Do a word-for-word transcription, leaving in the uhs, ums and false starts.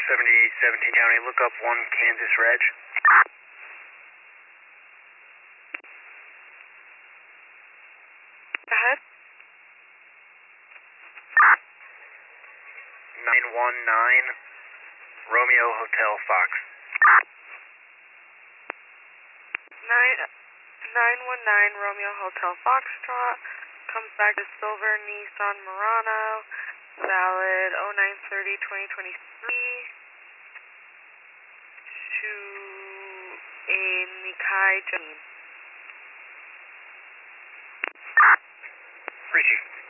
seventy-eight seventeen County, look up one Kansas Reg. Go ahead. nine one nine Romeo Hotel Fox. Nine nine one nine Romeo Hotel Foxtrot comes back to silver Nissan Murano, valid oh nine thirty twenty twenty-three to a Nikai Janine. Richie.